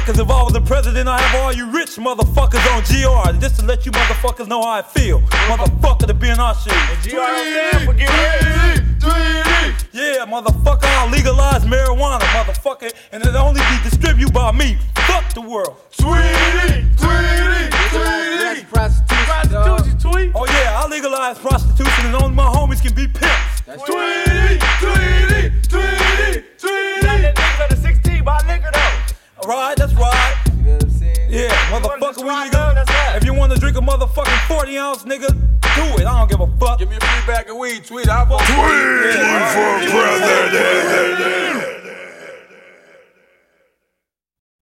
motherfuckers, if I was the president, I'd have all you rich motherfuckers on GR. Just to let you motherfuckers know how I feel. Motherfucker to be in our shoes. And GR stand for get ready. Yeah, motherfucker, I'll legalize marijuana, motherfucker, and it'll only be distributed by me. Fuck the world. Tweety. Prostitution, tweet. Oh yeah, I'll legalize prostitution and only my homies can be pimps. Tweety. That nigga for the 16 by liquor though. Right, that's right. You know what I'm saying? Yeah, motherfucker, You we wanna need to that's right. If you want to drink a motherfucking 40 ounce, nigga, do it. I don't give a fuck. Give me a free bag of weed, tweet. I'll vote Tweet for president.